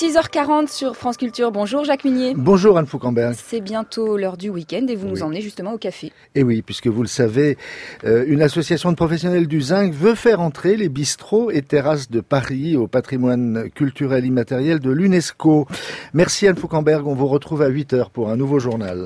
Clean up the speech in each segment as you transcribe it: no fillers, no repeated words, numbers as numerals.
6h40 sur France Culture. Bonjour Jacques Munier. Bonjour Anne Foucamberg. C'est bientôt l'heure du week-end et vous nous emmenez justement au café. Et oui, puisque vous le savez, une association de professionnels du zinc veut faire entrer les bistrots et terrasses de Paris au patrimoine culturel immatériel de l'UNESCO. Merci Anne Foucamberg, on vous retrouve à 8h pour un nouveau journal.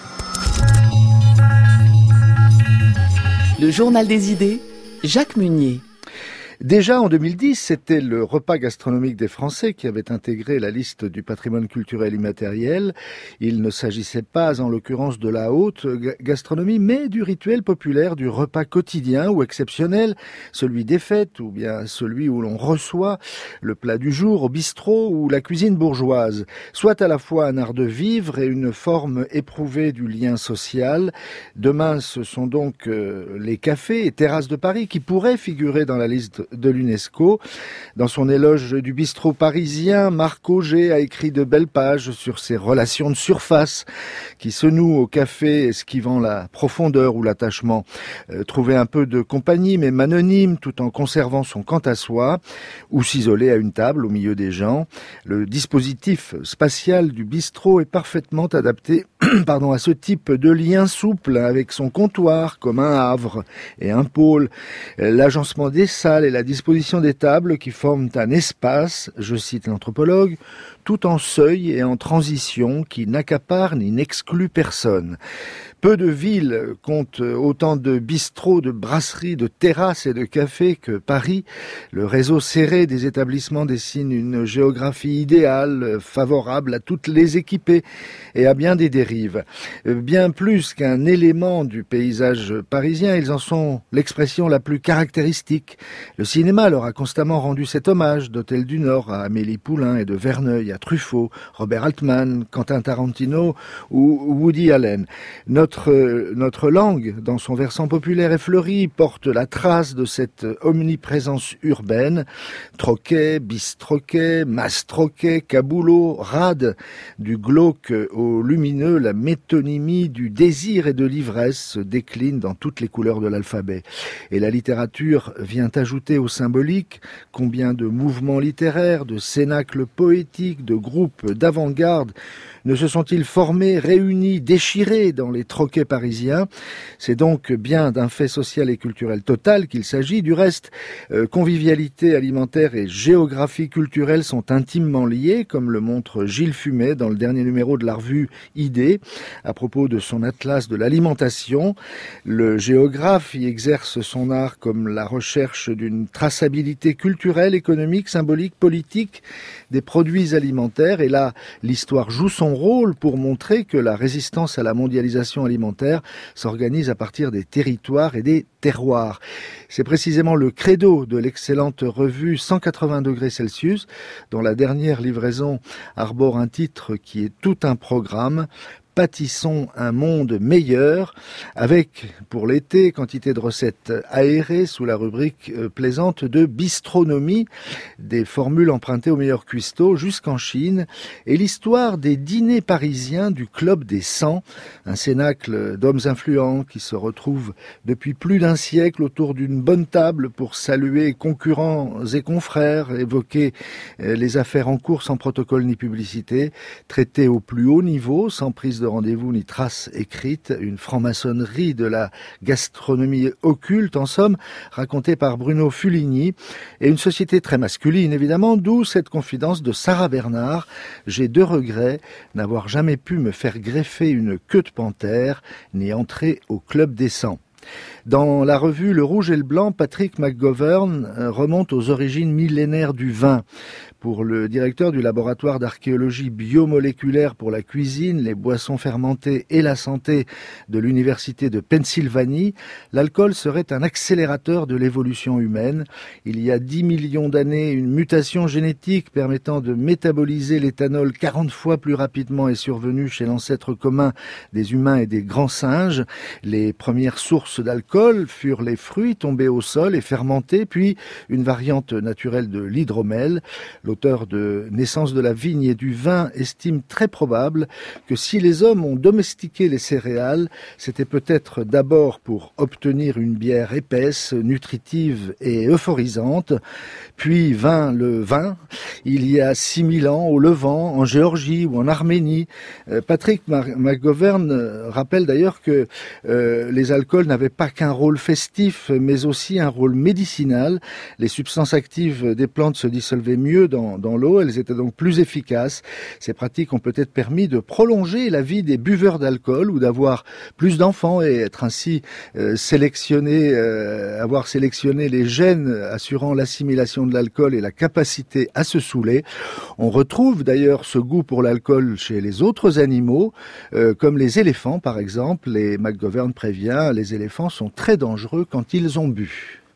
Le journal des idées, Jacques Munier. Déjà en 2010, c'était le repas gastronomique des Français qui avait intégré la liste du patrimoine culturel immatériel. Il ne s'agissait pas en l'occurrence de la haute gastronomie, mais du rituel populaire du repas quotidien ou exceptionnel, celui des fêtes ou bien celui où l'on reçoit le plat du jour au bistrot ou la cuisine bourgeoise, soit à la fois un art de vivre et une forme éprouvée du lien social. Demain, ce sont donc les cafés et terrasses de Paris qui pourraient figurer dans la liste de l'UNESCO. Dans son éloge du bistrot parisien, Marc Auger a écrit de belles pages sur ces relations de surface qui se nouent au café, esquivant la profondeur ou l'attachement. Trouver un peu de compagnie, même anonyme, tout en conservant son quant à soi, ou s'isoler à une table au milieu des gens. Le dispositif spatial du bistrot est parfaitement adapté à ce type de lien souple avec son comptoir comme un havre et un pôle, l'agencement des salles et la disposition des tables qui forment un espace, je cite l'anthropologue, tout en seuil et en transition qui n'accapare ni n'exclut personne. Peu de villes comptent autant de bistrots, de brasseries, de terrasses et de cafés que Paris. Le réseau serré des établissements dessine une géographie idéale, favorable à toutes les équipées et à bien des dérives. Bien plus qu'un élément du paysage parisien, ils en sont l'expression la plus caractéristique. Le cinéma leur a constamment rendu cet hommage, d'Hôtel du Nord à Amélie Poulain et de Verneuil à Truffaut, Robert Altman, Quentin Tarantino ou Woody Allen. Notre langue, dans son versant populaire et fleuri, porte la trace de cette omniprésence urbaine. Troquet, bistroquet, mastroquet, caboulot, rade, du glauque au lumineux, la métonymie du désir et de l'ivresse se décline dans toutes les couleurs de l'alphabet. Et la littérature vient ajouter au symbolique combien de mouvements littéraires, de cénacles poétiques, de groupes d'avant-garde ne se sont-ils formés, réunis, déchirés dans les troquets parisiens? C'est donc bien d'un fait social et culturel total qu'il s'agit. Du reste, convivialité alimentaire et géographie culturelle sont intimement liées, comme le montre Gilles Fumet dans le dernier numéro de la revue Idées, à propos de son atlas de l'alimentation. Le géographe y exerce son art comme la recherche d'une traçabilité culturelle, économique, symbolique, politique des produits alimentaires. Et là, l'histoire joue son rôle pour montrer que la résistance à la mondialisation alimentaire s'organise à partir des territoires et des terroirs. C'est précisément le credo de l'excellente revue 180 degrés Celsius, dont la dernière livraison arbore un titre qui est tout un programme. Pâtissons un monde meilleur, avec, pour l'été, quantité de recettes aérées sous la rubrique plaisante de bistronomie, des formules empruntées aux meilleurs cuistots jusqu'en Chine, et l'histoire des dîners parisiens du Club des 100, un cénacle d'hommes influents qui se retrouvent depuis plus d'un siècle autour d'une bonne table pour saluer concurrents et confrères, évoquer les affaires en cours sans protocole ni publicité, traiter au plus haut niveau, sans prise de rendez-vous ni trace écrite, une franc-maçonnerie de la gastronomie occulte, en somme, racontée par Bruno Fuligny, et une société très masculine, évidemment, d'où cette confidence de Sarah Bernard. J'ai 2 regrets, n'avoir jamais pu me faire greffer une queue de panthère, ni entrer au Club des 100. Dans la revue Le Rouge et le Blanc, Patrick McGovern remonte aux origines millénaires du vin. Pour le directeur du laboratoire d'archéologie biomoléculaire pour la cuisine, les boissons fermentées et la santé de l'université de Pennsylvanie, l'alcool serait un accélérateur de l'évolution humaine. Il y a 10 millions d'années, une mutation génétique permettant de métaboliser l'éthanol 40 fois plus rapidement est survenue chez l'ancêtre commun des humains et des grands singes. Les premières sources d'alcool furent les fruits tombés au sol et fermentés, puis une variante naturelle de l'hydromel. L'auteur de Naissance de la vigne et du vin estime très probable que si les hommes ont domestiqué les céréales, c'était peut-être d'abord pour obtenir une bière épaisse, nutritive et euphorisante, puis vint le vin, il y a 6000 ans au Levant, en Géorgie ou en Arménie. Patrick McGovern rappelle d'ailleurs que les alcools n'avaient pas qu'un rôle festif, mais aussi un rôle médicinal. Les substances actives des plantes se dissolvaient mieux dans l'eau, elles étaient donc plus efficaces. Ces pratiques ont peut-être permis de prolonger la vie des buveurs d'alcool ou d'avoir plus d'enfants et être ainsi avoir sélectionné les gènes assurant l'assimilation de l'alcool et la capacité à se saouler. On retrouve d'ailleurs ce goût pour l'alcool chez les autres animaux, comme les éléphants par exemple. Et McGovern prévient, les éléphants sont très dangereux quand ils ont bu.